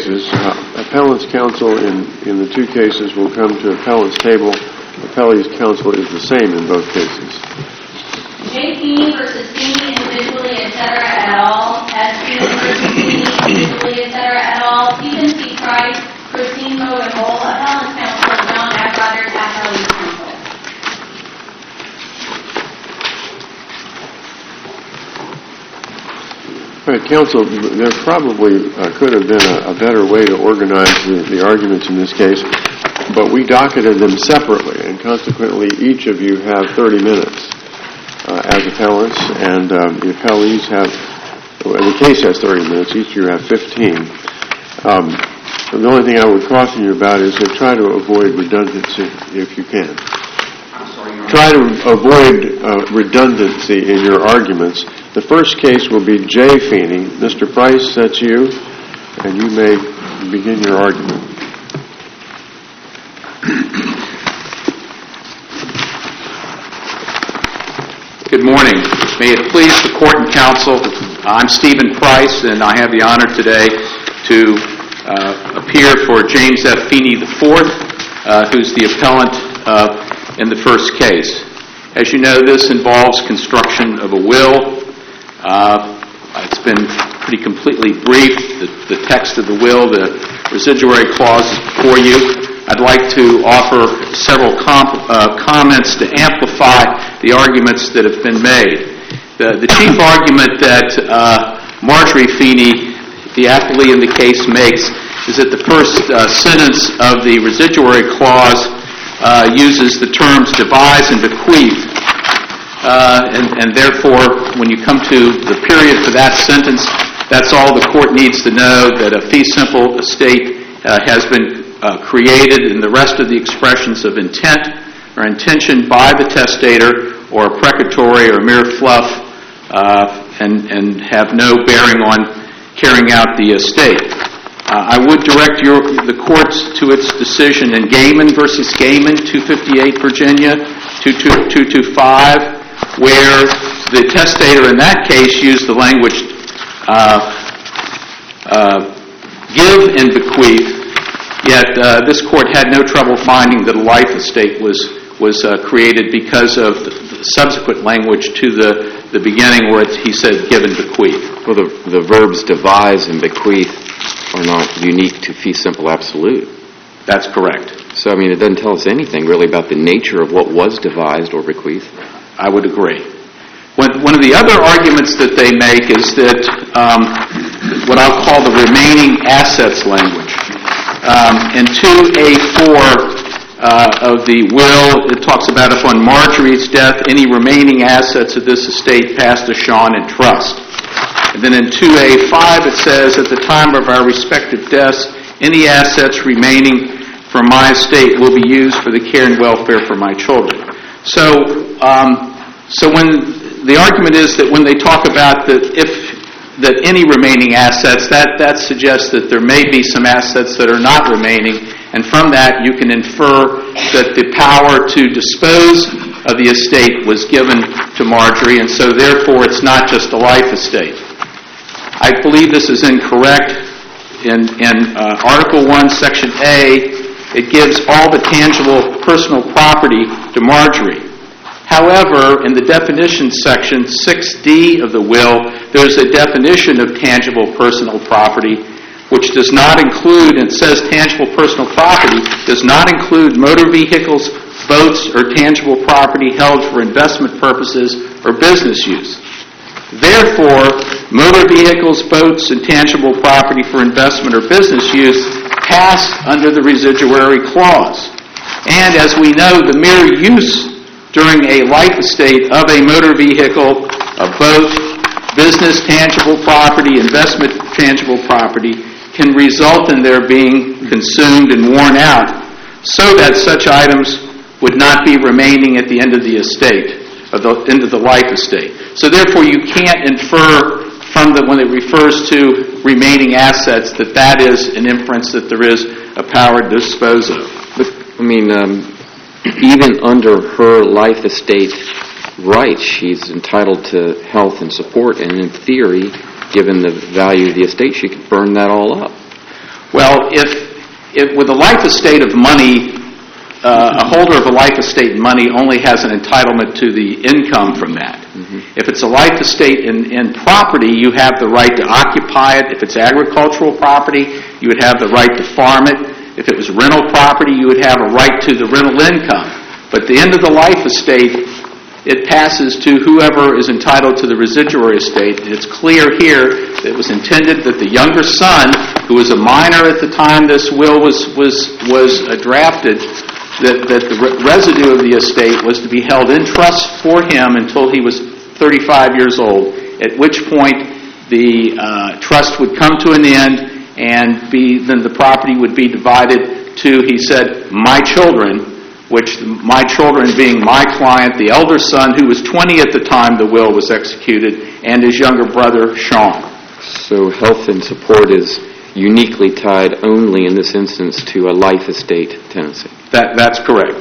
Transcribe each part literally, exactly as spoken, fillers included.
cases. Uh, appellant's counsel in, in the two cases will come to appellant's table. Appellee's counsel is the same in both cases. J. Feeney versus Feeney individually, et cetera, et al. S. Feeney versus Feeney individually, et cetera, et al. Stephen C. Price, Christine Moe-Hole, appellant's counsel, John Ackroder, appellee's counsel. All right, counsel, there probably uh, could have been a, a better way to organize the, the arguments in this case, but we docketed them separately, and consequently each of you have thirty minutes uh, as appellants, and um, the appellees have, well, the case has thirty minutes, each of you have fifteen. Um, the only thing I would caution you about is to try to avoid redundancy if you can. Try to avoid uh, redundancy in your arguments. The first case will be J. Feeney. Mister Price, that's you, and you may begin your argument. Good morning. May it please the court and counsel, I'm Stephen Price, and I have the honor today to uh, appear for James F. Feeney the fourth, uh, who's the appellant uh, in the first case. As you know, this involves construction of a will. Uh, it's been pretty completely briefed, the, the text of the will, the residuary clause is before you. I'd like to offer several com- uh, comments to amplify the arguments that have been made. The, the chief argument that uh, Marjorie Feeney, the appellee in the case, makes is that the first uh, sentence of the residuary clause uh, uses the terms devise and bequeath. Uh, and, and therefore, when you come to the period for that sentence, that's all the court needs to know, that a fee simple estate uh, has been uh, created, and the rest of the expressions of intent or intention by the testator or precatory or mere fluff uh, and, and have no bearing on carrying out the estate. Uh, I would direct your, the courts to its decision in Gaiman versus Gaiman, two fifty-eight Virginia, two two two five, where the testator in that case used the language uh, uh, give and bequeath, yet uh, this court had no trouble finding that a life estate was was uh, created because of the, the subsequent language to the, the beginning where it, he said give and bequeath. Well, the, the verbs devise and bequeath are not unique to fee simple absolute. That's correct. So, I mean, it doesn't tell us anything really about the nature of what was devised or bequeathed. I would agree. One, one of the other arguments that they make is that um, what I'll call the remaining assets language. Um, in two A four uh, of the will, it talks about upon Marjorie's death, any remaining assets of this estate passed to Sean in trust. And then in two A five it says, at the time of our respective deaths, any assets remaining from my estate will be used for the care and welfare for my children. So, um, so when the argument is that when they talk about that if that any remaining assets, that, that suggests that there may be some assets that are not remaining, and from that you can infer that the power to dispose of the estate was given to Marjorie, and so therefore it's not just a life estate. I believe this is incorrect. In, in uh, Article one, Section A, it gives all the tangible personal property to Marjorie. However, in the definition section six D of the will, there's a definition of tangible personal property, which does not include, and it says tangible personal property, does not include motor vehicles, boats, or tangible property held for investment purposes or business use. Therefore, motor vehicles, boats, and tangible property for investment or business use pass under the residuary clause. And as we know, the mere use during a life estate of a motor vehicle, a boat, business tangible property, investment tangible property, can result in their being consumed and worn out, so that such items would not be remaining at the end of the estate, of the end of the life estate. So therefore you can't infer from the, when it refers to remaining assets, that that is an inference that there is a power to dispose of. But, I mean, um, even under her life estate rights, she's entitled to health and support, and in theory, given the value of the estate, she could burn that all up. Well, if, if with a life estate of money, uh, a holder of a life estate money only has an entitlement to the income from that. Mm-hmm. If it's a life estate in, in property, you have the right to occupy it. If it's agricultural property, you would have the right to farm it. If it was rental property, you would have a right to the rental income. But at the end of the life estate, it passes to whoever is entitled to the residuary estate. And it's clear here that it was intended that the younger son, who was a minor at the time this will was was was uh, drafted, that, that the re- residue of the estate was to be held in trust for him until he was thirty-five years old, at which point the uh, trust would come to an end and be then the property would be divided to, he said, my children, which my children being my client, the elder son, who was twenty at the time the will was executed, and his younger brother, Sean. So health and support is uniquely tied only in this instance to a life estate tenancy. That, that's correct.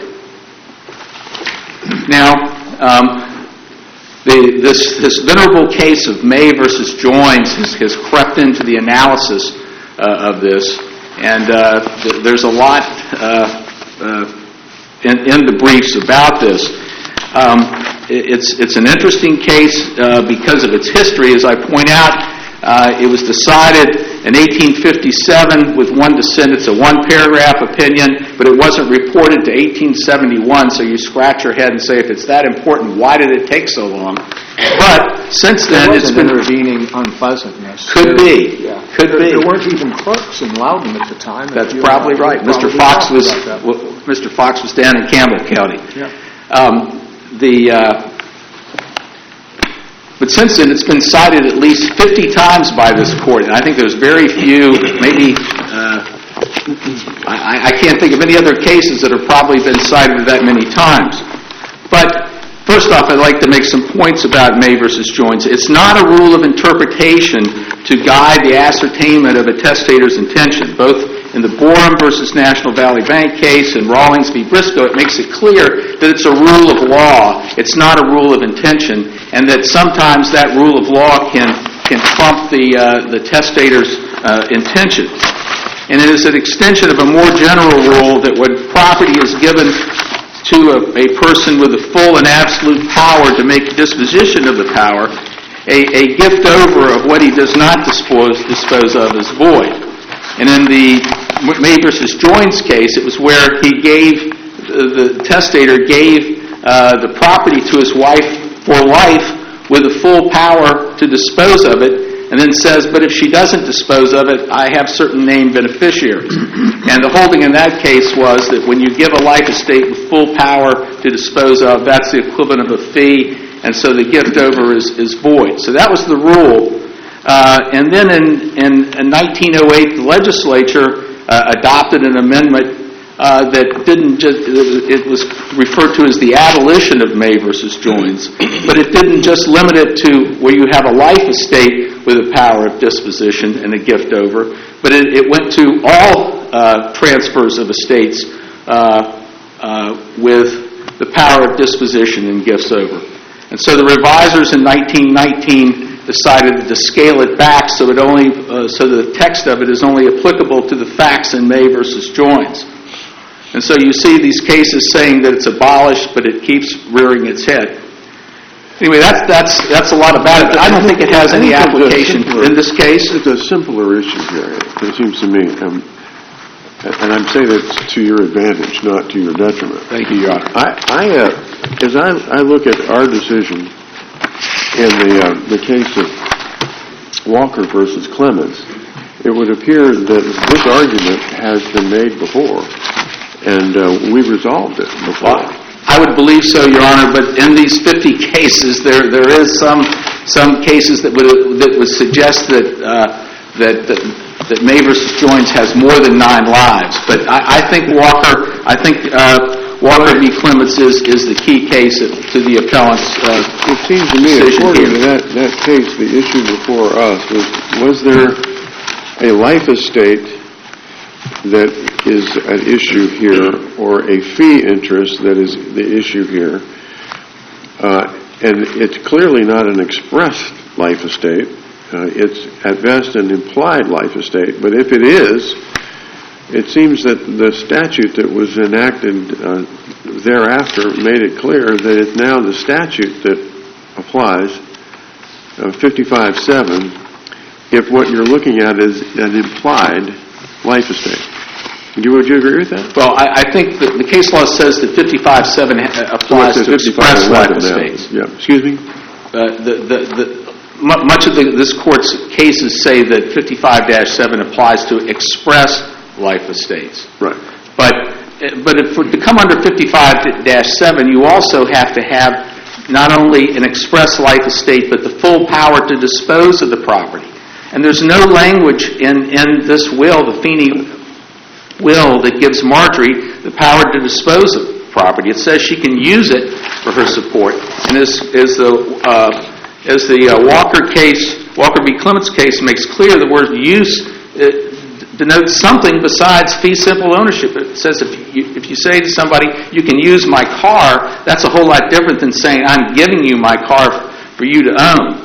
Now, um, the, this, this venerable case of May versus Joins has, has crept into the analysis uh, of this, and uh, th- there's a lot uh, uh, In, in the briefs about this. Um, it, it's it's an interesting case uh, because of its history. As I point out, uh, it was decided in eighteen fifty-seven with one dissent. It's a one-paragraph opinion, but it wasn't reported to eighteen seventy-one, so you scratch your head and say, if it's that important, why did it take so long? But since then, there it's was been... an intervening unpleasantness. Could there, be. Yeah. Could there, be. There weren't even clerks in Loudon at the time. That's you probably know, right. Probably Mister Fox was well, Mister Fox was down in Campbell County. Yeah. Um, the uh, but since then, it's been cited at least fifty times by this court, and I think there's very few, maybe uh, I, I can't think of any other cases that have probably been cited that many times. But first off, I'd like to make some points about May versus Joins. It's not a rule of interpretation to guide the ascertainment of a testator's intention. Both in the Borum versus National Valley Bank case and Rawlings v. Briscoe, it makes it clear that it's a rule of law. It's not a rule of intention, and that sometimes that rule of law can can trump the uh, the testator's uh, intention. And it is an extension of a more general rule that when property is given to a, a person with the full and absolute power to make disposition of the power, a, a gift over of what he does not dispose, dispose of is void. And in the May versus Joins case, it was where he gave, the, the testator gave uh, the property to his wife for life with the full power to dispose of it, and then says, but if she doesn't dispose of it, I have certain named beneficiaries. And the holding in that case was that when you give a life estate with full power to dispose of, that's the equivalent of a fee, and so the gift over is, is void. So that was the rule. Uh, and then in, in, in nineteen oh eight, the legislature uh, adopted an amendment uh, that didn't just, it was referred to as the abolition of May versus Joins, but it didn't just limit it to where you have a life estate with a power of disposition and a gift over, but it, it went to all uh, transfers of estates uh, uh, with the power of disposition and gifts over. And so the revisers in nineteen nineteen decided to scale it back so it only uh, so the text of it is only applicable to the facts in May versus Joins. And so you see these cases saying that it's abolished, but it keeps rearing its head. Anyway, that's that's that's a lot about it, but I don't think it has any application in this case. It's a simpler issue here, it seems to me. Um, and I'm saying it's to your advantage, not to your detriment. Thank you, Your Honor. I, I uh, as I, I look at our decision in the uh, the case of Walker versus Clemens, it would appear that this argument has been made before, and uh, we resolved it before. Well, I would believe so, Your Honor, but in these fifty cases, there there is some some cases that would that would suggest that uh, that, that that May versus Joins has more than nine lives. But I, I think Walker, I think uh, Walker v. Clemens is is the key case to the appellant's uh, It seems to me, according to that that case, the issue before us was was there a life estate that is an issue here, or a fee interest that is the issue here, uh, and it's clearly not an expressed life estate. Uh, it's at best an implied life estate, but if it is, it seems that the statute that was enacted uh, thereafter made it clear that it's now the statute that applies, uh, fifty-five seven, if what you're looking at is an implied life estate. Do you, would you agree with that? Well, I, I think that the case law says that fifty-five seven applies to express life estates. Yeah. Excuse me? Uh, the, the, the, mu- much of the, this Court's cases say that fifty-five seven applies to express life estates. Right. But, but if, to come under fifty-five seven, you also have to have not only an express life estate, but the full power to dispose of the property. And there's no language in, in this will, the Feeney will, that gives Marjorie the power to dispose of property. It says she can use it for her support. And as, as the, uh, as the uh, Walker case, Walker v. Clements case makes clear, the word use uh, denotes something besides fee simple ownership. It says if you, if you say to somebody, you can use my car, that's a whole lot different than saying, I'm giving you my car for you to own.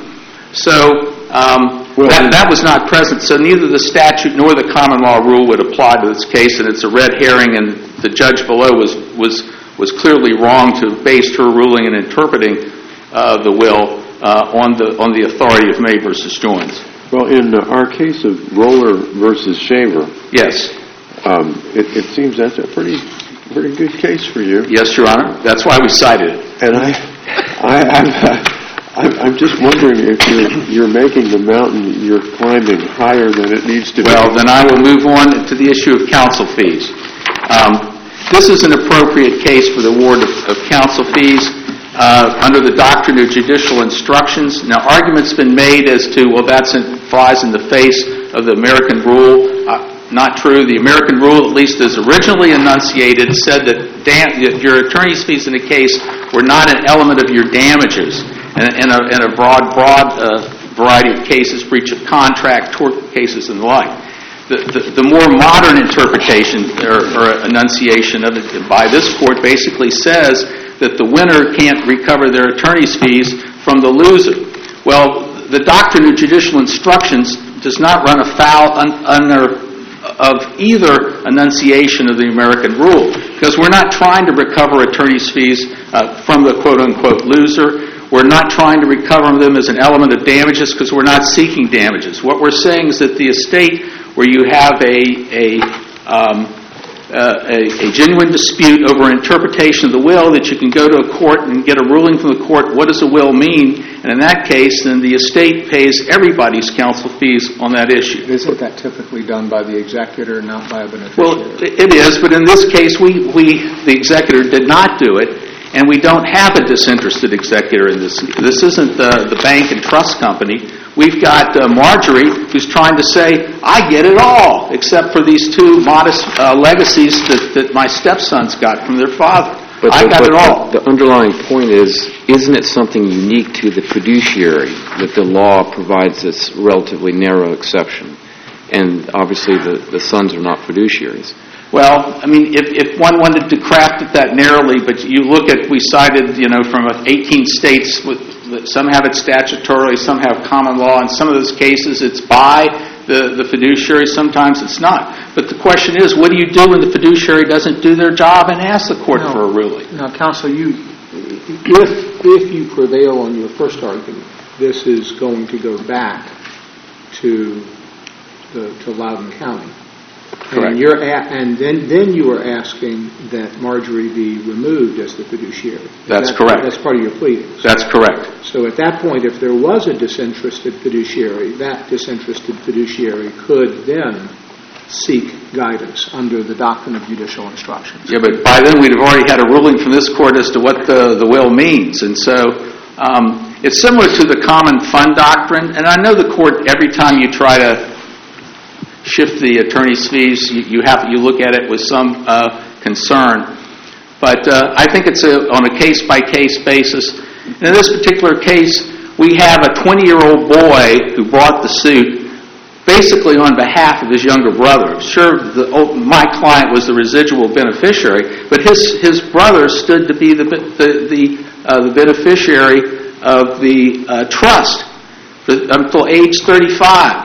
So, um, well, that, that was not present, so neither the statute nor the common law rule would apply to this case, and it's a red herring, and the judge below was was was clearly wrong to base her ruling and interpreting uh, the will uh, on the on the authority of May versus Joins. Well, in uh, our case of Roller versus Shaver, yes, um, it, it seems that's a pretty pretty good case for you. Yes, Your Honor. That's why we cited it. And I, I, I'm. Uh, I'm just wondering if you're, you're making the mountain you're climbing higher than it needs to be. Well, then I will move on to the issue of counsel fees. Um, this is an appropriate case for the award of, of counsel fees uh, under the doctrine of judicial instructions. Now, argument's been made as to, well, that flies in the face of the American rule. Uh, not true. The American rule, at least as originally enunciated, said that, dam- that your attorney's fees in a case were not an element of your damages. In a, in a broad, broad uh, variety of cases, breach of contract, tort cases, and the like. The, the, the more modern interpretation or, or enunciation of it by this court basically says that the winner can't recover their attorney's fees from the loser. Well, the doctrine of judicial instructions does not run afoul un, under of either enunciation of the American rule, because we're not trying to recover attorney's fees uh, from the quote-unquote loser. We're not trying to recover them as an element of damages because we're not seeking damages. What we're saying is that the estate where you have a a, um, uh, a, a genuine dispute over interpretation of the will, that you can go to a court and get a ruling from the court, what does a will mean? And in that case, then the estate pays everybody's counsel fees on that issue. Isn't that typically done by the executor, not by a beneficiary? Well, it is, but in this case, we, we the executor did not do it. And we don't have a disinterested executor in this. This isn't the, the bank and trust company. We've got uh, Marjorie, who's trying to say, I get it all, except for these two modest uh, legacies that, that my stepsons got from their father. But I the, got but it all. The, the underlying point is, isn't it something unique to the fiduciary that the law provides this relatively narrow exception? And obviously the, the sons are not fiduciaries. Well, I mean, if, if one wanted to craft it that narrowly, but you look at, we cited, you know, from eighteen states, with, some have it statutorily, some have common law. In some of those cases, it's by the, the fiduciary, sometimes it's not. But the question is, what do you do when the fiduciary doesn't do their job and ask the court no, for a ruling? Now, counsel, you, if, if you prevail on your first argument, this is going to go back to, the, to Loudoun County. Correct. And, you're a, and then, then you are asking that Marjorie be removed as the fiduciary. Is That's that, correct. That's part of your pleadings. That's correct. So at that point, if there was a disinterested fiduciary, that disinterested fiduciary could then seek guidance under the doctrine of judicial instructions. Yeah, but by then we'd have already had a ruling from this court as to what the, the will means. And so um, it's similar to the common fund doctrine. And I know the court, every time you try to shift the attorney's fees, you, you have you look at it with some uh, concern. But uh, I think it's a, on a case-by-case basis. In this particular case, we have a twenty-year-old boy who brought the suit basically on behalf of his younger brother. Sure, the, oh, my client was the residual beneficiary, but his, his brother stood to be the, the, the, uh, the beneficiary of the uh, trust until age thirty-five.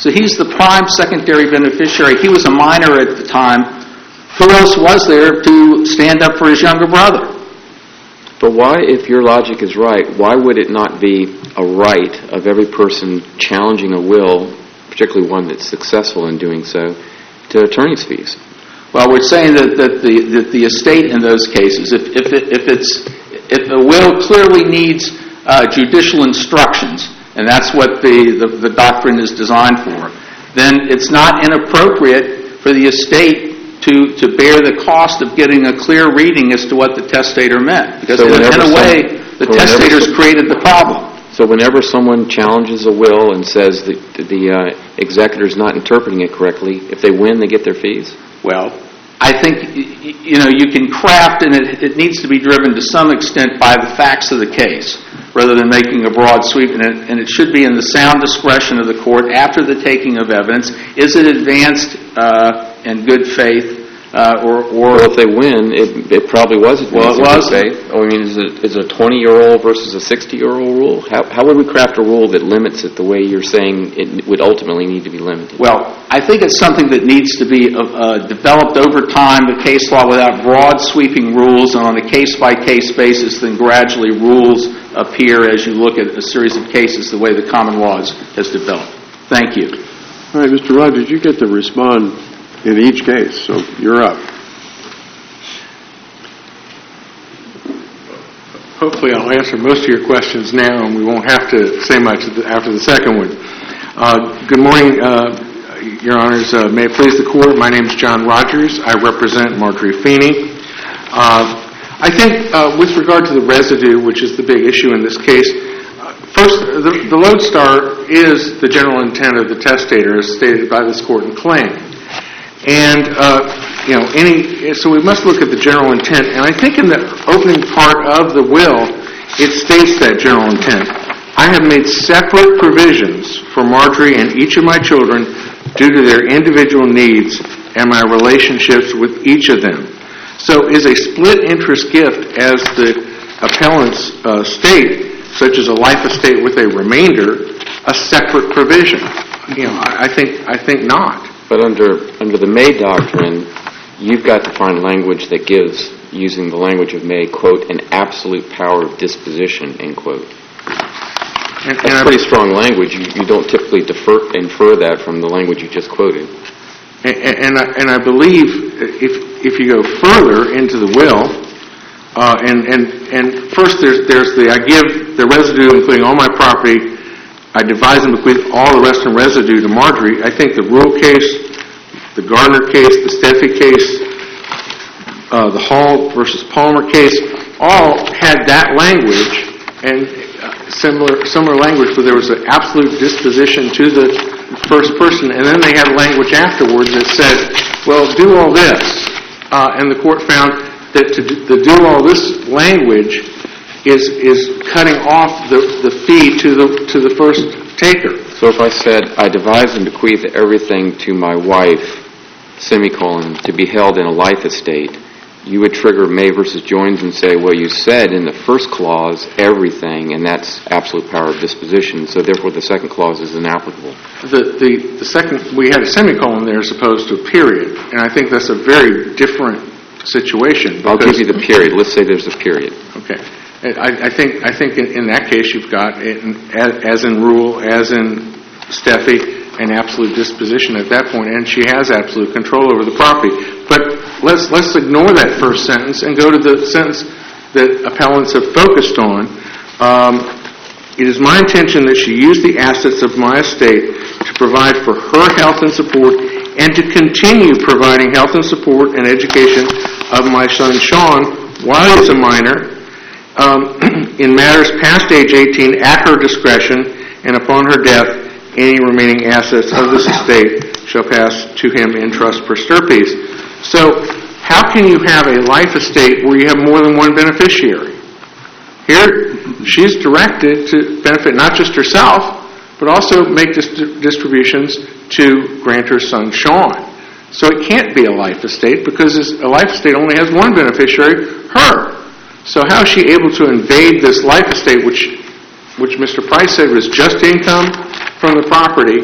So he's the prime secondary beneficiary. He was a minor at the time. Who else was there to stand up for his younger brother? But why, if your logic is right, why would it not be a right of every person challenging a will, particularly one that's successful in doing so, to attorney's fees? Well, we're saying that, that the that the estate in those cases, if if it, if it's if the will clearly needs uh, judicial instructions, and that's what the, the the doctrine is designed for, then it's not inappropriate for the estate to, to bear the cost of getting a clear reading as to what the testator meant. Because So in, in a some- way, the whenever testator's some- created the problem. So whenever someone challenges a will and says that the uh, executor's not interpreting it correctly, if they win, they get their fees? Well, I think, y- y- you know, you can craft, and it, it needs to be driven to some extent by the facts of the case, rather than making a broad sweep, and it, and it should be in the sound discretion of the court after the taking of evidence. Is it advanced uh, in good faith, uh, or, or... Well, if they win, it, it probably was Well, advanced it in was. good faith. Oh, I mean, is it, is it a twenty-year-old versus a sixty-year-old rule? How, how would we craft a rule that limits it the way you're saying it would ultimately need to be limited? Well, I think it's something that needs to be uh, developed over time, the case law, without broad sweeping rules, and on a case-by-case basis, then gradually rules appear as you look at a series of cases the way the common law has developed. Thank you. All right, Mister Rogers, you get to respond in each case, so you're up. Hopefully I'll answer most of your questions now, and we won't have to say much after the second one. Uh, good morning, uh, Your Honors. Uh, may it please the Court, my name is John Rogers. I represent Marjorie Feeney. Uh, I think uh, with regard to the residue, which is the big issue in this case, uh, first, the, the lodestar is the general intent of the testator as stated by this Court in Kling. And, uh, you know, any, so we must look at the general intent. And I think in the opening part of the will, it states that general intent. I have made separate provisions for Marjorie and each of my children due to their individual needs and my relationships with each of them. So is a split interest gift, as the appellants uh, state, such as a life estate with a remainder, a separate provision? You know, I, I think I think not. But under under the May doctrine, you've got to find language that gives, using the language of May, quote, an absolute power of disposition, end quote. And, That's and pretty strong language. You, you don't typically defer, infer that from the language you just quoted. And, and, I, and I believe if if you go further into the will, uh, and, and, and first there's, there's the, I give the residue, including all my property, I devise and bequeath all the rest and residue to Marjorie. I think the Rule case, the Gardner case, the Steffi case, uh, the Hall versus Palmer case, all had that language, and uh, similar similar language where there was an absolute disposition to the first person, and then they had language afterwards that said, well, do all this. Uh, and the court found that to do, the do all this language is is cutting off the, the fee to the to the first taker. So if I said, I devise and bequeath everything to my wife, semicolon, to be held in a life estate, you would trigger May versus Joines and say, well, you said in the first clause everything, and that's absolute power of disposition, so therefore the second clause is inapplicable. The, the, the second, we had a semicolon there as opposed to a period, and I think that's a very different situation. I'll give you the period. Let's say there's a period. Okay. I, I think I think in, in that case you've got, in, as in Rule, as in Steffi, an absolute disposition at that point, and she has absolute control over the property. But let's let's ignore that first sentence and go to the sentence that appellants have focused on. Um, it is my intention that she use the assets of my estate to provide for her health and support and to continue providing health and support and education of my son Sean while he's a minor, um, in matters past age eighteen at her discretion, and upon her death any remaining assets of this estate shall pass to him in trust per stirpes. So how can you have a life estate where you have more than one beneficiary? Here, she's directed to benefit not just herself, but also make dis- distributions to grant her son Sean. So it can't be a life estate because a life estate only has one beneficiary, her. So how is she able to invade this life estate, which which Mister Price said was just income from the property,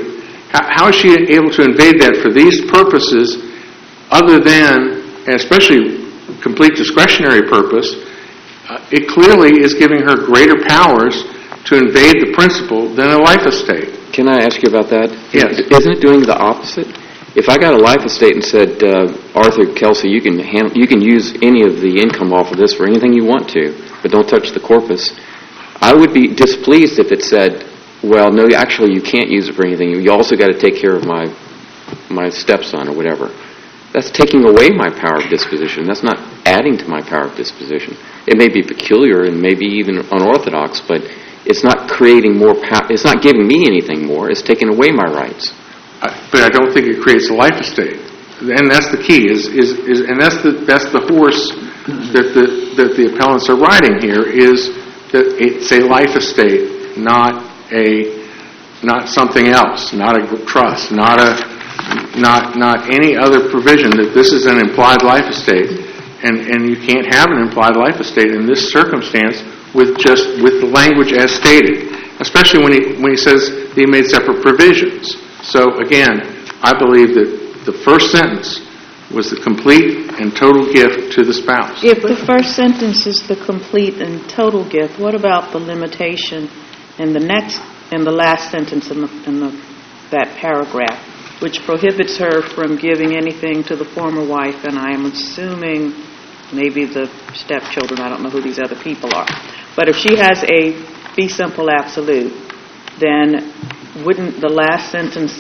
How, how is she able to invade that for these purposes other than, and especially complete discretionary purpose? Uh, it clearly is giving her greater powers to invade the principal than a life estate. Can I ask you about that? Yes. Isn't it doing the opposite? If I got a life estate and said, uh, Arthur, Kelsey, you can handle, you can use any of the income off of this for anything you want to, but don't touch the corpus, I would be displeased if it said, well, no, actually you can't use it for anything. You also got to take care of my my stepson or whatever. That's taking away my power of disposition. That's not adding to my power of disposition. It may be peculiar and maybe even unorthodox, but it's not creating more power. It's not giving me anything more. It's taking away my rights. Uh, but I don't think it creates a life estate, and that's the key. Is is, is and that's the that's the horse that the that the appellants are riding here. Is that it's a life estate, not a not something else, not a trust, not a not not any other provision. That this is an implied life estate, and and you can't have an implied life estate in this circumstance with just with the language as stated, especially when he when he says that he made separate provisions. So again, I believe that the first sentence was the complete and total gift to the spouse. If the first sentence is the complete and total gift, what about the limitation in the next, in the last sentence in, the, in the, that paragraph, which prohibits her from giving anything to the former wife, and I am assuming maybe the stepchildren, I don't know who these other people are. But if she has a fee simple absolute, then wouldn't the last sentence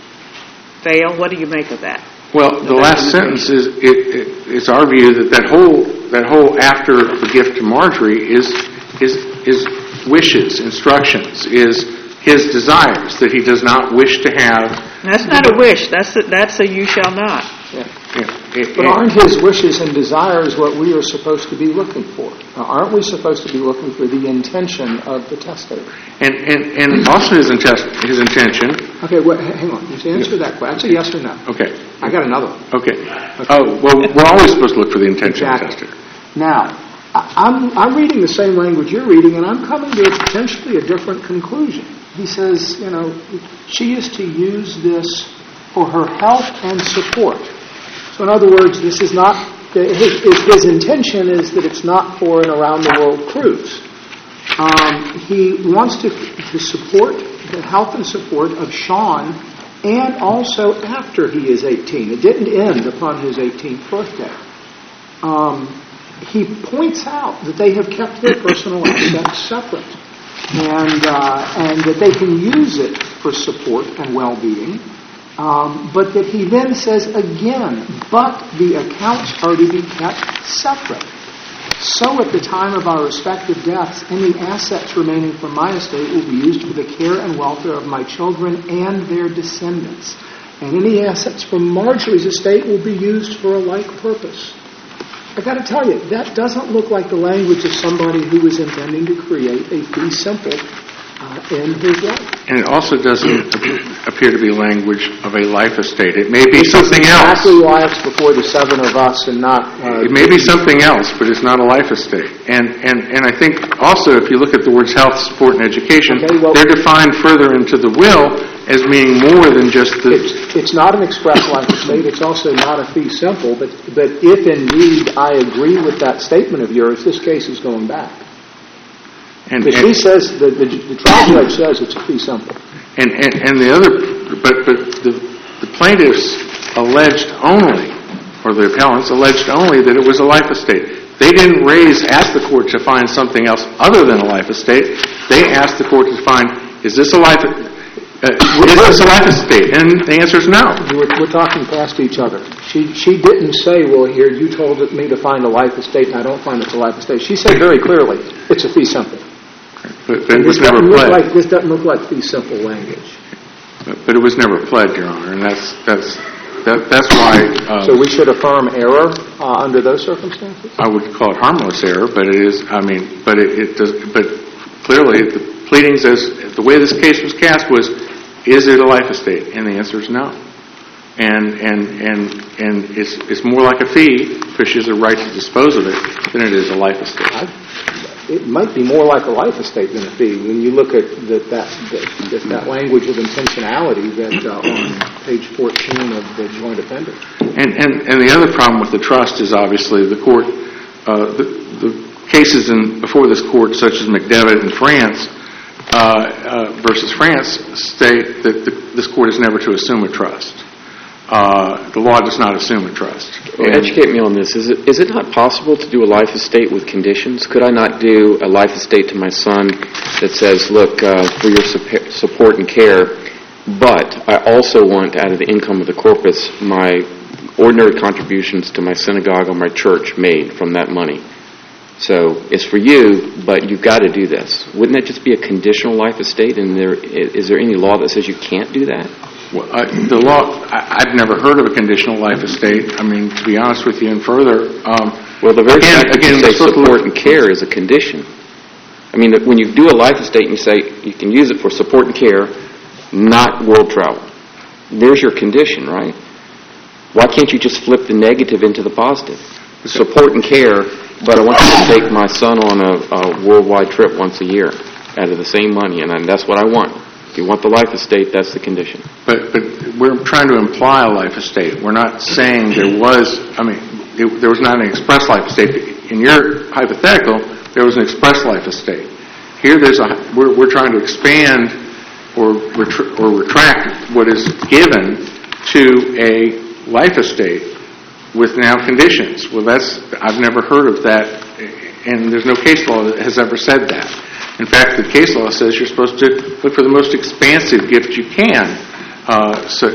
fail? What do you make of that? Well, the last sentence is it, it, it's our view that that whole that whole after the gift to Marjorie is is is wishes, instructions, is his desires that he does not wish to have. That's not a wish. That's a, that's a you shall not. Yeah. Yeah, it, But aren't his wishes and desires what we are supposed to be looking for? Now, aren't we supposed to be looking for the intention of the testator? and and and also his intest, his intention. Okay, well, hang on. Just answer that question. That's a yes or no. Okay. I got another one. Okay. Oh well, we're always supposed to look for the intention Exactly. of the testator. Now, I- I'm, I'm reading the same language you're reading, and I'm coming to potentially a different conclusion. He says, you know, she is to use this for her health and support. So in other words, this is not, his, his intention is that it's not for an around-the-world cruise. Um, he wants to, to support the health and support of Sean, and also after he is eighteen. It didn't end upon his eighteenth birthday. Um, he points out that they have kept their personal assets separate, and uh, and that they can use it for support and well-being. Um, but that he then says again, but the accounts are to be kept separate. So at the time of our respective deaths, any assets remaining from my estate will be used for the care and welfare of my children and their descendants. And any assets from Marjorie's estate will be used for a like purpose. I've got to tell you, that doesn't look like the language of somebody who is intending to create a fee simple uh, in his life. And it also doesn't appear to be language of a life estate. It may be This something is else. exactly why it's before the seven of us and not... Uh, It may be something else, but it's not a life estate. And and and I think also if you look at the words health, support, and education, Okay, well- they're defined further into the will as meaning more than just the... It's, it's not an express life estate. It's also not a fee simple. But, but if indeed I agree with that statement of yours, this case is going back. And, Because she and, says, the, the, the trial judge says it's a fee simple. and, and, and the other... But, but the, the plaintiffs alleged only, or the appellants alleged only that it was a life estate. They didn't raise, ask the court to find something else other than a life estate. They asked the court to find, is this a life... Uh, is this a life estate? And the answer is no. We're, we're talking past each other. She she didn't say, well, here, you told me to find a life estate, and I don't find it's a life estate. She said very clearly, it's a fee simple. But, but it And was this never doesn't look pled. like, this doesn't look like fee simple language. But, but it was never pled, Your Honor, and that's that's that, that's why uh, So we should affirm error uh, under those circumstances? I would call it harmless error. But it is, I mean, but it, it does. But clearly, the pleadings as the way this case was cast was, is it a life estate? And the answer is no. And and and and it's it's more like a fee, because she has a right to dispose of it, than it is a life estate. I, it might be more like a life estate than a fee when you look at that that, that, that language of intentionality that uh, on page fourteen of the joint appendix. And, and, and the other problem with the trust is obviously the court, uh, the, the cases in, before this court, such as McDevitt in France, uh, uh, versus France, state that the, this court is never to assume a trust. Uh, the law does not assume a trust. Well, educate me on this. Is it is it not possible to do a life estate with conditions? Could I not do a life estate to my son that says, look, uh, for your sup- support and care, but I also want, out of the income of the corpus, my ordinary contributions to my synagogue or my church made from that money. So it's for you, but you've got to do this. Wouldn't that just be a conditional life estate? And there is there any law that says you can't do that? Well, I, the law, I, I've never heard of a conditional life estate. I mean, to be honest with you, and further, um, well, the very again, fact that again, you say support look, and care is a condition. I mean, when you do a life estate and you say you can use it for support and care, not world travel, there's your condition, right? Why can't you just flip the negative into the positive? Support and care, but I want you to take my son on a, a worldwide trip once a year out of the same money, and that's what I want. If you want the life estate, that's the condition. But but we're trying to imply a life estate. We're not saying there was, I mean, it, there was not an express life estate. In your hypothetical, there was an express life estate. Here there's a, we're, we're trying to expand or, retr- or retract what is given to a life estate with now conditions. Well, that's, I've never heard of that, and there's no case law that has ever said that. In fact, the case law says you're supposed to look for the most expansive gift you can uh, so,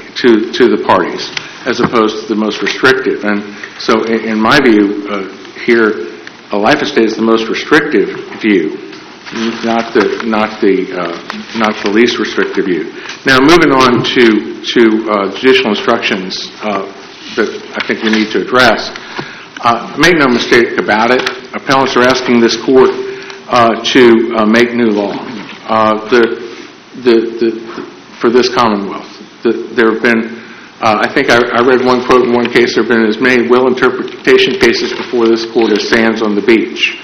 to to the parties, as opposed to the most restrictive. And so, in, in my view, uh, here, a life estate is the most restrictive view, not the not the uh, not the least restrictive view. Now, moving on to to uh, judicial instructions uh, that I think we need to address. Uh, make no mistake about it. Appellants are asking this court Uh, to uh, make new law uh, the, the, the, for this Commonwealth. The, there have been, uh, I think I, I read one quote in one case, there have been as many will interpretation cases before this court as sands on the beach.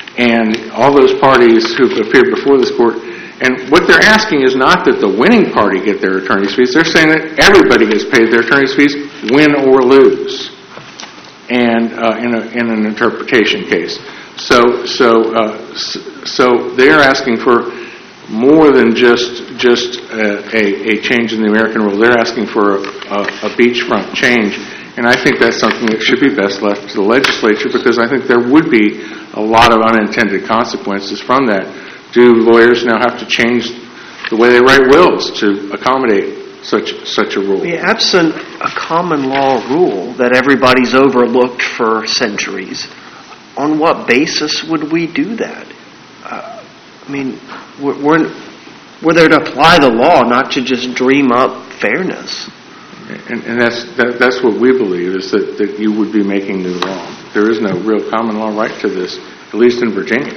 And all those parties who've appeared before this court, and what they're asking is not that the winning party get their attorney's fees, they're saying that everybody gets paid their attorney's fees, win or lose, and uh, in, a, in an interpretation case. So, so, uh, so they're asking for more than just just a, a, a change in the American rule. They're asking for a, a, a beachfront change, and I think that's something that should be best left to the legislature, because I think there would be a lot of unintended consequences from that. Do lawyers now have to change the way they write wills to accommodate such such a rule? Yeah, absent a common law rule that everybody's overlooked for centuries, on what basis would we do that? Uh, I mean, we're, we're, we're there to apply the law, not to just dream up fairness. And, and that's that, that's what we believe, is that, that you would be making new law. There is no real common law right to this, at least in Virginia.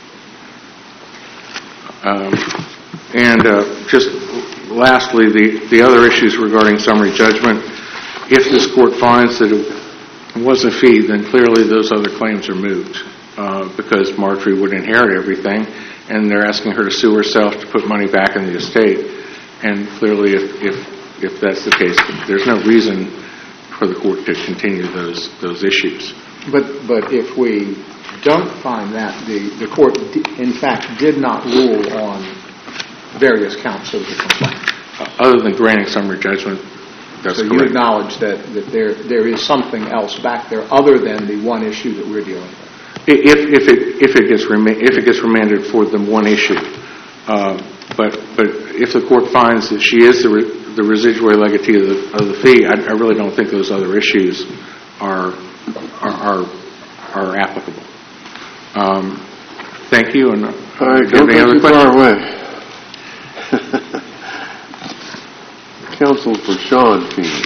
Um, and uh, just lastly, the, the other issues regarding summary judgment, if this court finds that it was a fee, then clearly those other claims are moot, uh, because Marjorie would inherit everything, and they're asking her to sue herself to put money back in the estate. And clearly, if if, if that's the case, there's no reason for the court to continue those those issues. But but if we don't find that, the, the court d- in fact did not rule on various counts of the complaint. Uh, other than granting summary judgment, that's so correct. You acknowledge that, that there there is something else back there other than the one issue that we're dealing with. If if it if it gets rema- if it gets remanded for the one issue, uh, but but if the court finds that she is the re- the residual legatee of the, of the fee, I, I really don't think those other issues are are are, are applicable. Um, thank you. And all right, don't go too far away. Counsel for Sean Feeney.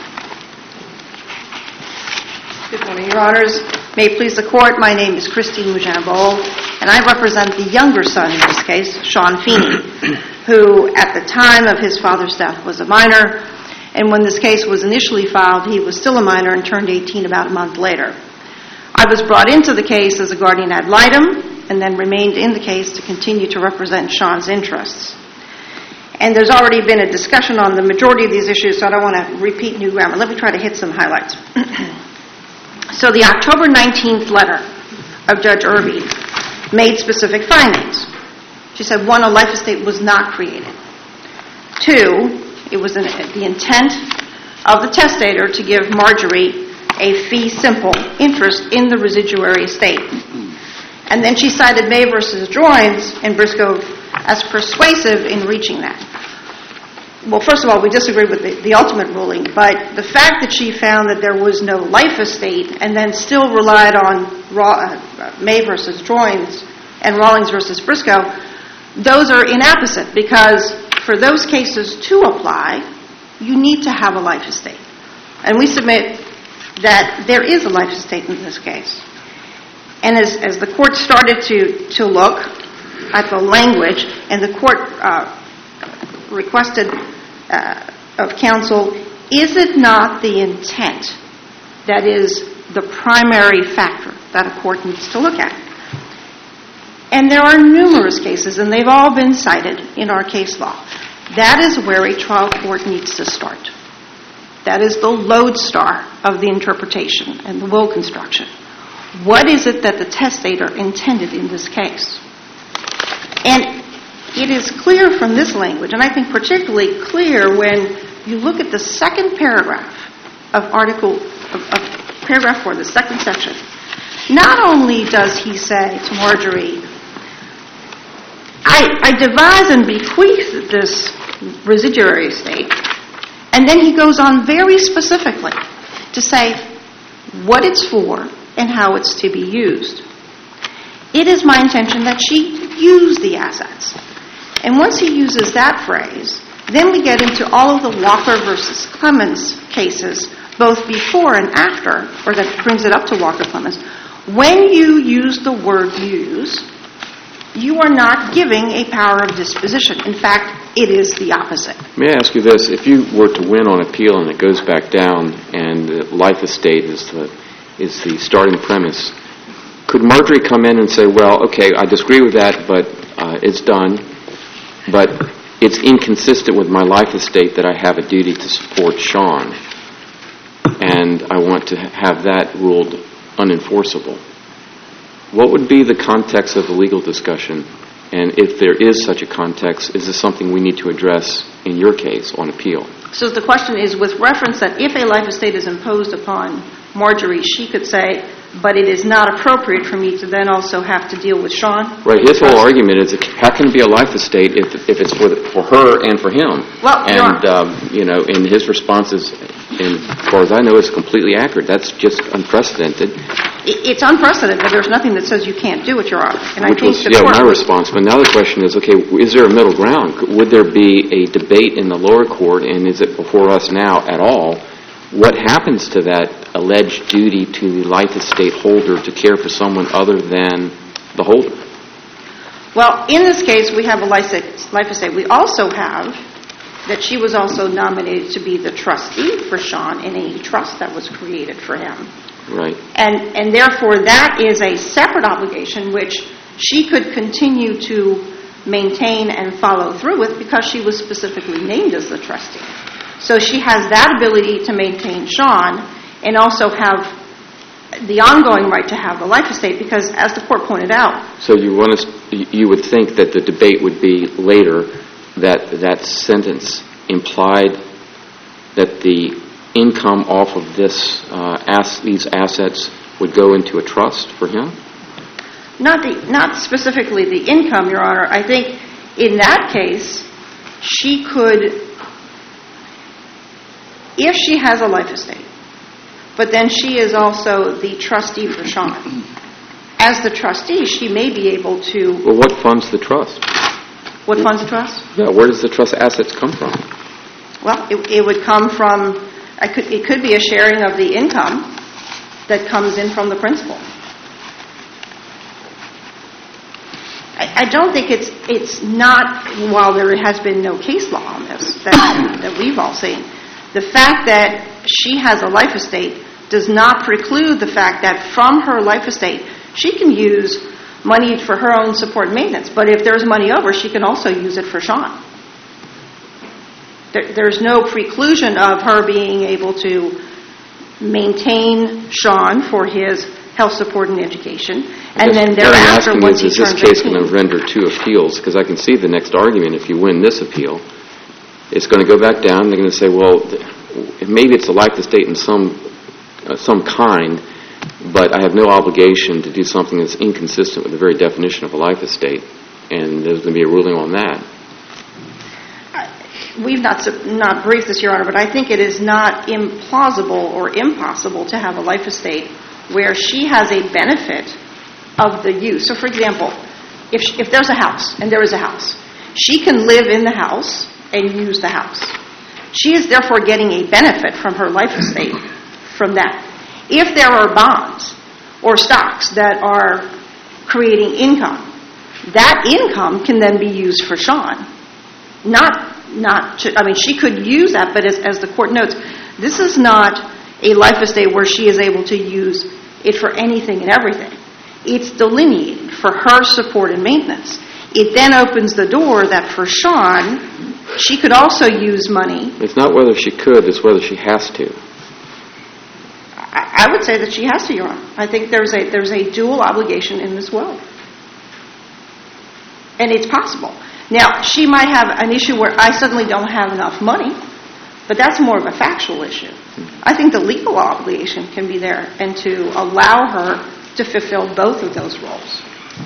Good morning, Your Honors. May it please the Court, my name is Christine Mujambol, and I represent the younger son in this case, Sean Feeney, who at the time of his father's death was a minor, and when this case was initially filed, he was still a minor and turned eighteen about a month later. I was brought into the case as a guardian ad litem, and then remained in the case to continue to represent Sean's interests. And there's already been a discussion on the majority of these issues, so I don't want to repeat new grammar. Let me try to hit some highlights. So the October nineteenth letter of Judge Irby made specific findings. She said, one, a life estate was not created. Two, it was an, the intent of the testator to give Marjorie a fee simple interest in the residuary estate. And then she cited May versus Joins and Briscoe as persuasive in reaching that. Well, first of all, we disagree with the, the ultimate ruling, but the fact that she found that there was no life estate and then still relied on Raw, uh, May versus Joins and Rawlings versus Briscoe, those are inapposite, because for those cases to apply, you need to have a life estate. And we submit that there is a life estate in this case. And as, as the court started to, to look at the language, and the court uh, requested uh, of counsel, is it not the intent that is the primary factor that a court needs to look at? And there are numerous cases, and they've all been cited in our case law. That is where a trial court needs to start. That is the lodestar of the interpretation and the will construction. What is it that the testator intended in this case? And it is clear from this language, and I think particularly clear when you look at the second paragraph of Article, of, of paragraph four, the second section. Not only does he say to Marjorie, I, I devise and bequeath this residuary estate, and then he goes on very specifically to say what it's for and how it's to be used. It is my intention that she use the assets. And once he uses that phrase, then we get into all of the Walker versus Clemens cases, both before and after, or that brings it up to Walker Clemens. When you use the word use, you are not giving a power of disposition. In fact, it is the opposite. May I ask you this? If you were to win on appeal and it goes back down and the life estate is the, is the starting premise, could Marjorie come in and say, well, okay, I disagree with that, but uh, it's done, but it's inconsistent with my life estate that I have a duty to support Sean, and I want to have that ruled unenforceable? What would be the context of the legal discussion? And if there is such a context, is this something we need to address in your case on appeal? So the question is, with reference that if a life estate is imposed upon Marjorie, she could say, but it is not appropriate for me to then also have to deal with Sean? Right. His whole argument is, how can it be a life estate if if it's for, the, for her and for him? Well, and, um, you know, and his response is, and as far as I know, is completely accurate. That's just unprecedented. It's unprecedented, but there's nothing that says you can't do it, Your Honor. And Which I think was, the yeah, court my response. But now the question is, okay, is there a middle ground? Would there be a debate in the lower court, and is it before us now at all? What happens to that alleged duty to the life estate holder to care for someone other than the holder? Well, in this case, we have a life estate. We also have that she was also nominated to be the trustee for Sean in a trust that was created for him. Right. And and therefore, that is a separate obligation which she could continue to maintain and follow through with because she was specifically named as the trustee. So she has that ability to maintain Sean and also have the ongoing right to have the life estate because, as the court pointed out... So you want us, you would think that the debate would be later that that sentence implied that the income off of this uh, ass, these assets would go into a trust for him? Not the, not specifically the income, Your Honor. I think in that case, she could... If she has a life estate, but then she is also the trustee for Sean. As the trustee, she may be able to... Well, what funds the trust? What funds the trust? Yeah, where does the trust assets come from? Well, it, it would come from... I could, it could be a sharing of the income that comes in from the principal. I, I don't think it's it's not, while there has been no case law on this that, that we've all seen, the fact that she has a life estate does not preclude the fact that from her life estate she can use money for her own support and maintenance. But if there's money over, she can also use it for Sean. There, there's no preclusion of her being able to maintain Sean for his health support and education, and then What I'm thereafter, asking once is, he is this turns case going eighteen. to render two appeals? Because I can see the next argument. If you win this appeal, it's going to go back down. They're going to say, well, th- maybe it's a life estate in some uh, some kind, but I have no obligation to do something that's inconsistent with the very definition of a life estate, and there's going to be a ruling on that. We've not sub- not briefed this, Your Honor, but I think it is not implausible or impossible to have a life estate where she has a benefit of the use. So, for example, if she, if there's a house, and there is a house, she can live in the house and use the house. She is therefore getting a benefit from her life estate from that. If there are bonds or stocks that are creating income, that income can then be used for Sean. Not, not. To, I mean, she could use that, but as, as the court notes, this is not a life estate where she is able to use it for anything and everything. It's delineated for her support and maintenance. It then opens the door that for Sean, she could also use money. It's not whether she could, it's whether she has to. I, I would say that she has to, Your Honor. I think there's a there's a dual obligation in this will. And it's possible. Now, she might have an issue where I suddenly don't have enough money, but that's more of a factual issue. I think the legal obligation can be there and to allow her to fulfill both of those roles.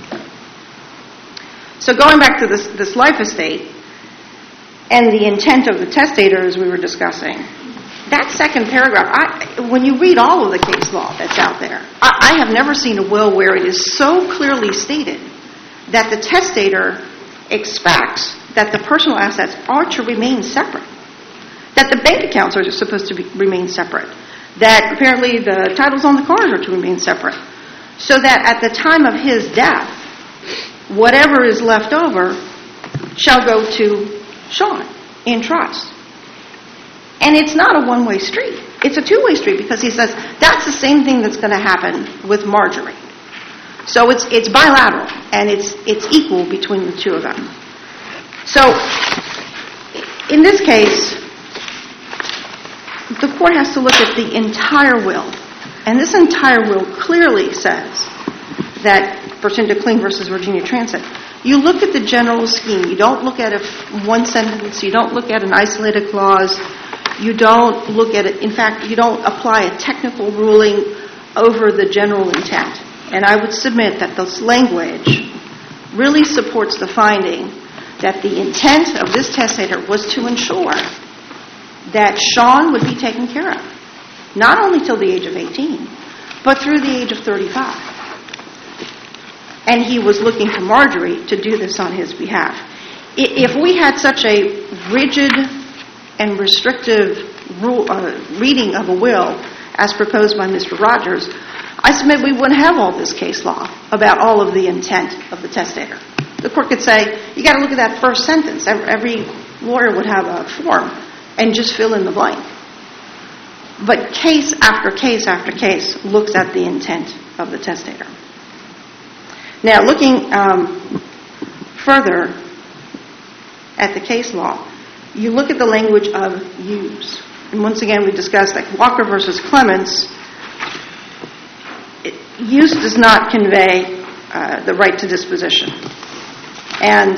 So going back to this, this life estate and the intent of the testator, as we were discussing, that second paragraph, I, when you read all of the case law that's out there, I, I have never seen a will where it is so clearly stated that the testator expects that the personal assets are to remain separate, that the bank accounts are supposed to be, remain separate, that apparently the titles on the cars are to remain separate, so that at the time of his death, whatever is left over shall go to Sean in trust. And it's not a one-way street. It's a two-way street because he says that's the same thing that's going to happen with Marjorie. So it's it's bilateral, and it's it's equal between the two of them. So in this case, the court has to look at the entire will. And this entire will clearly says that, pursuant to Kling versus Virginia Transit, you look at the general scheme. You don't look at a f- one sentence. You don't look at an isolated clause. You don't look at it. In fact, you don't apply a technical ruling over the general intent. And I would submit that this language really supports the finding that the intent of this testator was to ensure that Sean would be taken care of, not only till the age of eighteen, but through the age of thirty-five. And he was looking to Marjorie to do this on his behalf. If we had such a rigid and restrictive rule, uh, reading of a will as proposed by Mister Rogers, I submit we wouldn't have all this case law about all of the intent of the testator. The court could say, you got to look at that first sentence. Every lawyer would have a form and just fill in the blank. But case after case after case looks at the intent of the testator. Now, looking um, further at the case law, you look at the language of use. And once again, we discussed that Walker versus Clements, it, use does not convey uh, the right to disposition. And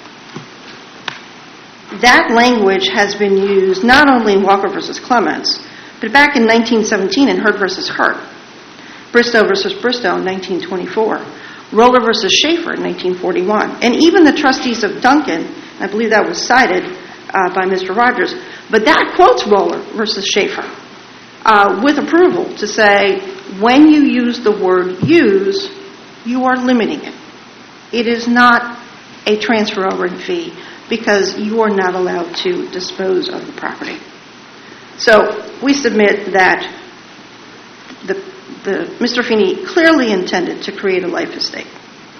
that language has been used not only in Walker versus Clements, but back in nineteen seventeen in Hurd versus Hurt, Bristow versus Bristow in nineteen twenty-four, Roller versus Schaefer in nineteen forty-one, and even the trustees of Duncan, I believe that was cited uh, by Mister Rogers, but that quotes Roller versus Schaefer uh, with approval to say when you use the word use, you are limiting it. It is not a transfer over fee because you are not allowed to dispose of the property. So we submit that the, the Mister Feeney clearly intended to create a life estate.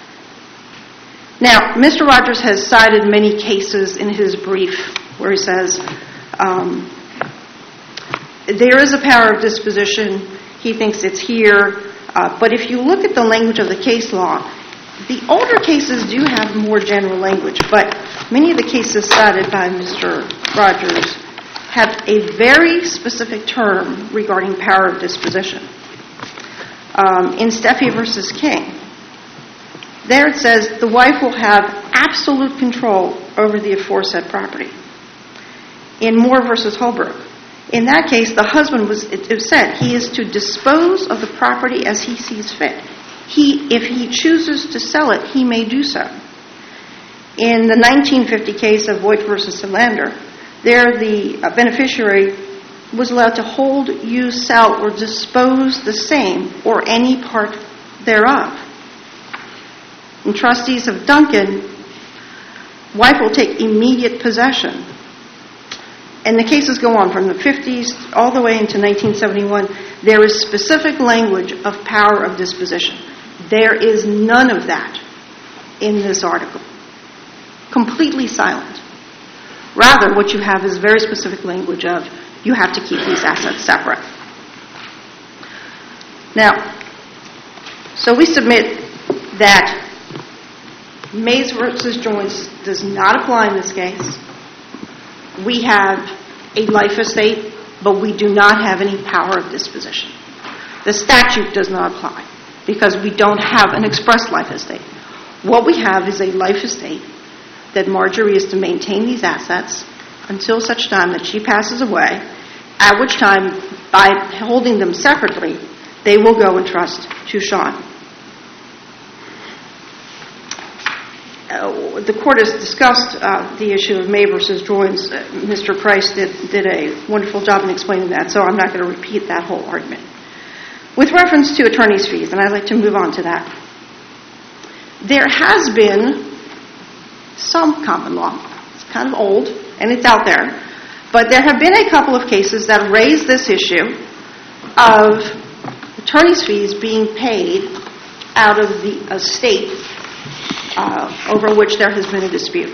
Now, Mister Rogers has cited many cases in his brief where he says um, there is a power of disposition. He thinks it's here. Uh, but if you look at the language of the case law, the older cases do have more general language, but many of the cases cited by Mister Rogers have a very specific term regarding power of disposition. Um, in Steffi versus King, there it says the wife will have absolute control over the aforesaid property. In Moore versus Holbrook, in that case, the husband was, it, it said, he is to dispose of the property as he sees fit. He, if he chooses to sell it, he may do so. In the nineteen fifty case of Voigt versus Solander, there the uh, beneficiary was allowed to hold, use, sell, or dispose the same or any part thereof. In Trustees of Duncan, wife will take immediate possession. And the cases go on from the fifties all the way into nineteen seventy-one. There is specific language of power of disposition. There is none of that in this article. Completely silent. Rather, what you have is very specific language of you have to keep these assets separate. Now, so we submit that Mays versus Jones does not apply in this case. We have a life estate, but we do not have any power of disposition. The statute does not apply because we don't have an express life estate. What we have is a life estate that Marjorie is to maintain these assets until such time that she passes away, at which time, by holding them separately, they will go in trust to Sean. Uh, the court has discussed uh, the issue of May versus Joins. Uh, Mister Price did, did a wonderful job in explaining that, so I'm not going to repeat that whole argument. With reference to attorney's fees, and I'd like to move on to that, there has been some common law. It's kind of old, and it's out there, but there have been a couple of cases that raise this issue of attorney's fees being paid out of the estate Uh, over which there has been a dispute.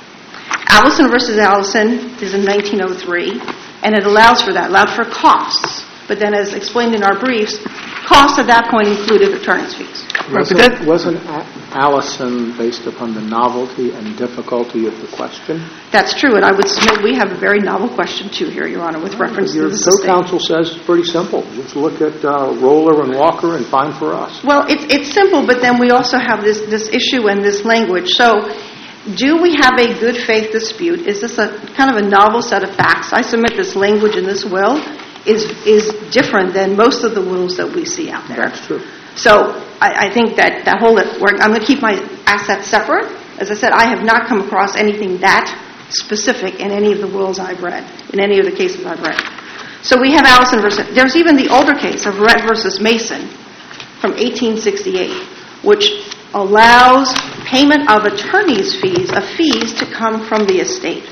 Allison versus Allison is in nineteen oh three, and it allows for that, allowed for costs. But then, as explained in our briefs, costs at that point included attorney's fees. Wasn't, wasn't Allison based upon the novelty and difficulty of the question? That's true, and I would submit we have a very novel question, too, here, Your Honor, with reference Your to this estate. Your co-counsel says it's pretty simple. Just look at uh, Roller and Walker and fine for us. Well, it's, it's simple, but then we also have this, this issue and this language. So, do we have a good faith dispute? Is this a kind of a novel set of facts? I submit this language in this will is is different than most of the wills that we see out there. That's true. So I, I think that that whole work, I'm going to keep my assets separate. As I said, I have not come across anything that specific in any of the wills I've read, in any of the cases I've read. So we have Allison versus, there's even the older case of Rhett versus Mason from eighteen sixty-eight, which allows payment of attorney's fees, of fees to come from the estate.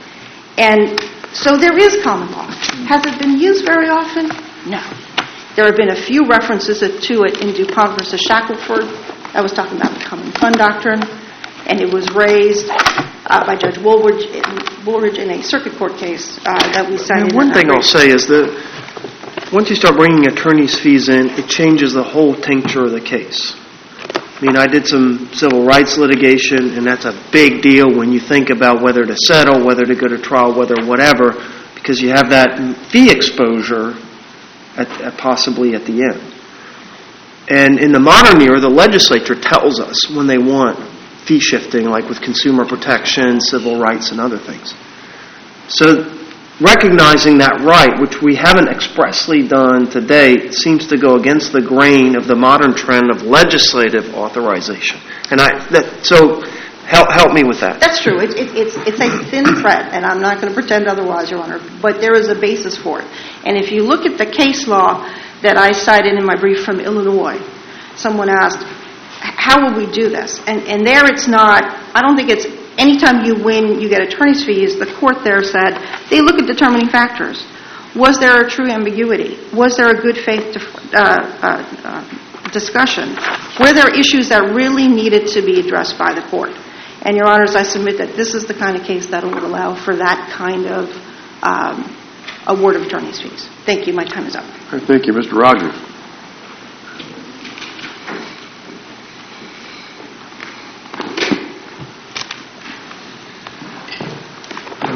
And so there is common law. Has it been used very often? No. There have been a few references to it in DuPont versus Shackelford. I was talking about the common fund doctrine, and it was raised uh, by Judge Woolridge in, Woolridge in a circuit court case uh, that we cited. Now, one thing I'll say is that once you start bringing attorney's fees in, it changes the whole tincture of the case. I mean, I did some civil rights litigation, and that's a big deal when you think about whether to settle, whether to go to trial, whether whatever, because you have that fee exposure at, at possibly at the end. And in the modern era, the legislature tells us when they want fee shifting, like with consumer protection, civil rights, and other things. So recognizing that right, which we haven't expressly done to date, seems to go against the grain of the modern trend of legislative authorization. And I that so help help me with that. That's true. It, it, it's it's a thin thread, and I'm not going to pretend otherwise, Your Honor. But there is a basis for it. And if you look at the case law that I cited in my brief from Illinois, someone asked, "How will we do this?" And and there it's not. I don't think it's. Anytime you win, you get attorney's fees. The court there said they look at determining factors. Was there a true ambiguity? Was there a good faith uh, uh, uh, discussion? Were there issues that really needed to be addressed by the court? And, Your Honors, I submit that this is the kind of case that would allow for that kind of um, award of attorney's fees. Thank you. My time is up. Right, thank you. Mister Rogers.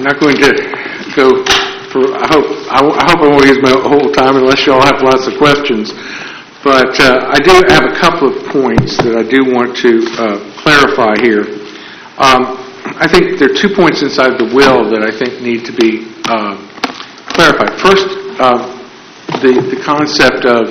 I'm not going to go for, I hope I, I hope I won't use my whole time unless you all have lots of questions. But uh, I do have a couple of points that I do want to uh, clarify here. Um, I think there are two points inside the will that I think need to be uh, clarified. First, uh, the, the concept of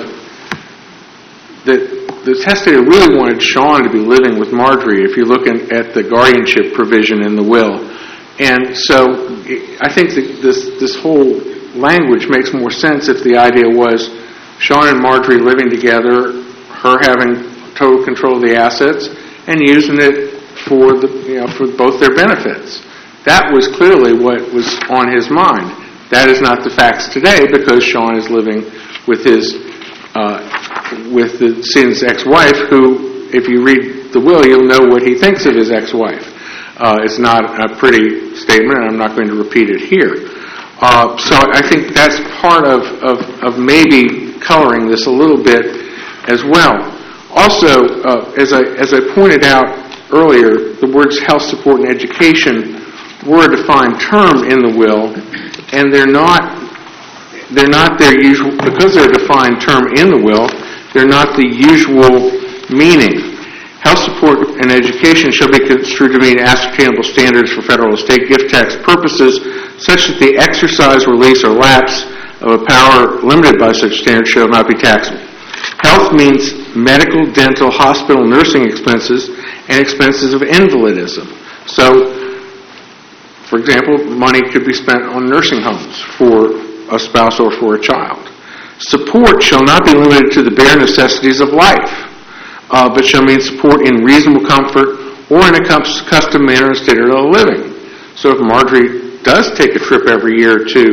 that the testator really wanted Sean to be living with Marjorie, if you're looking at the guardianship provision in the will. And so I think that this, this whole language makes more sense if the idea was Sean and Marjorie living together, her having total control of the assets, and using it for the you know for both their benefits. That was clearly what was on his mind. That is not the facts today because Sean is living with his uh, with the decedent's ex-wife, who, if you read the will, you'll know what he thinks of his ex-wife. Uh, it's not a pretty statement, and I'm not going to repeat it here. Uh, so I think that's part of, of, of maybe coloring this a little bit as well. Also, uh, as I as I pointed out earlier, the words health support and education were a defined term in the will, and they're not they're not their usual because they're a defined term in the will. They're not the usual meaning. Health support and education shall be construed to mean ascertainable standards for federal estate gift tax purposes, such that the exercise, release, or lapse of a power limited by such standards shall not be taxable. Health means medical, dental, hospital, nursing expenses, and expenses of invalidism. So, for example, money could be spent on nursing homes for a spouse or for a child. Support shall not be limited to the bare necessities of life, Uh, but shall mean support in reasonable comfort or in a custom manner and standard of living. So if Marjorie does take a trip every year to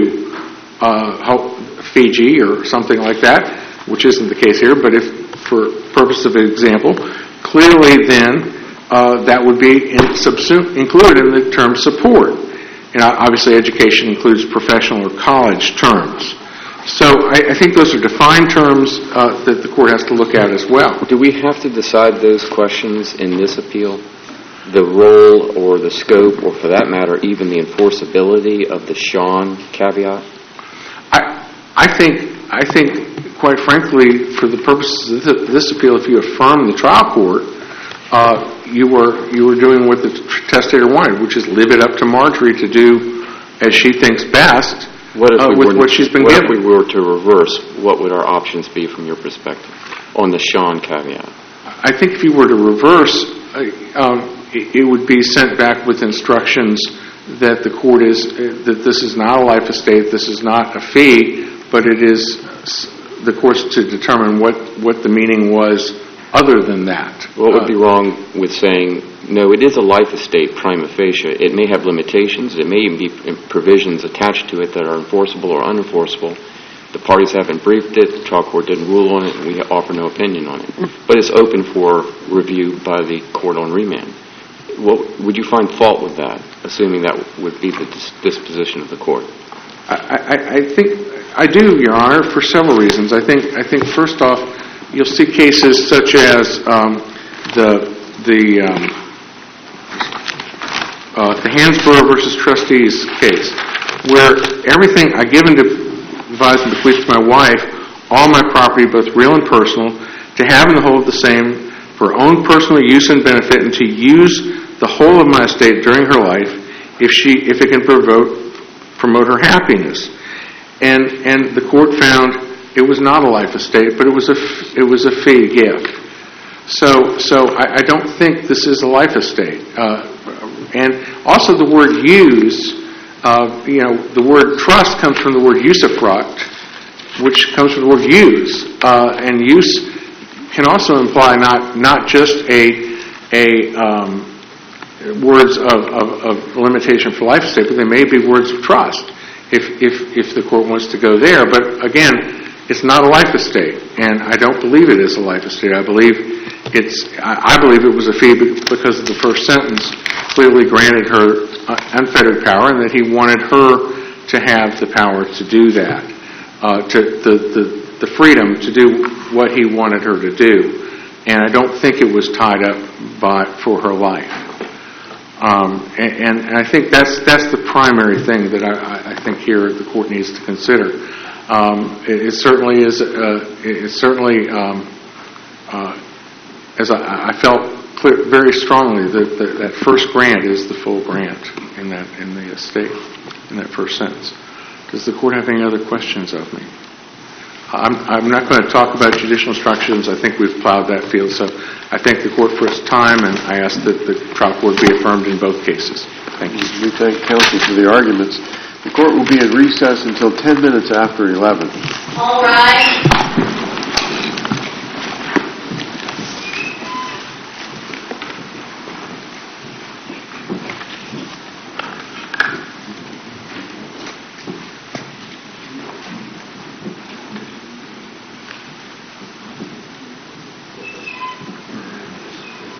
uh, Fiji or something like that, which isn't the case here, but if for purpose of example, clearly then uh, that would be in subsu- included in the term support. And obviously education includes professional or college terms. So I, I think those are defined terms uh, that the court has to look at as well. Do we have to decide those questions in this appeal? The role or the scope, or for that matter, even the enforceability of the Sean caveat? I, I think, I think, quite frankly, for the purposes of this appeal, if you affirm the trial court, uh, you were you were doing what the testator wanted, which is leave it up to Marjorie to do as she thinks best. What if uh, we with were, what she's been what given. if we were to reverse? What would our options be from your perspective on the Sean caveat? I think if you were to reverse, uh, um, it, it would be sent back with instructions that the court is uh, that this is not a life estate, this is not a fee, but it is the court's to determine what, what the meaning was other than that. What would uh, be wrong with saying, no, it is a life estate prima facie. It may have limitations. It may even be provisions attached to it that are enforceable or unenforceable. The parties haven't briefed it. The trial court didn't rule on it, and we offer no opinion on it. But it's open for review by the court on remand. What, would you find fault with that, assuming that would be the dis- disposition of the court? I, I, I think I do, Your Honor, for several reasons. I think I think first off, you'll see cases such as um, the the um, uh, the Hansborough versus Trustees case, where everything I give and devise and bequeath to my wife, all my property, both real and personal, to have and to hold the same for her own personal use and benefit, and to use the whole of my estate during her life, if she if it can promote promote her happiness. And and the court found it was not a life estate, but it was a it was a fee gift. So so I, I don't think this is a life estate. Uh, and also the word use, uh, you know, the word trust comes from the word usufruct, which comes from the word use, uh, and use can also imply not not just a a um, words of, of, of limitation for life estate, but they may be words of trust if if if the court wants to go there. But again, it's not a life estate, and I don't believe it is a life estate. I believe it's. I, I believe it was a fee because of the first sentence clearly granted her unfettered power, and that he wanted her to have the power to do that, uh, to the, the the freedom to do what he wanted her to do. And I don't think it was tied up by for her life. Um, and, and I think that's that's the primary thing that I, I think here the court needs to consider. Um, it, it certainly is. Uh, it, it certainly, um, uh, as I, I felt clear, very strongly that, that that first grant is the full grant in that in the estate in that first sentence. Does the court have any other questions of me? I'm, I'm not going to talk about judicial instructions. I think we've plowed that field. So I thank the court for its time, and I ask that the trial court be affirmed in both cases. Thank you. We thank counsel for the arguments. The court will be at recess until ten minutes after eleven. All rise.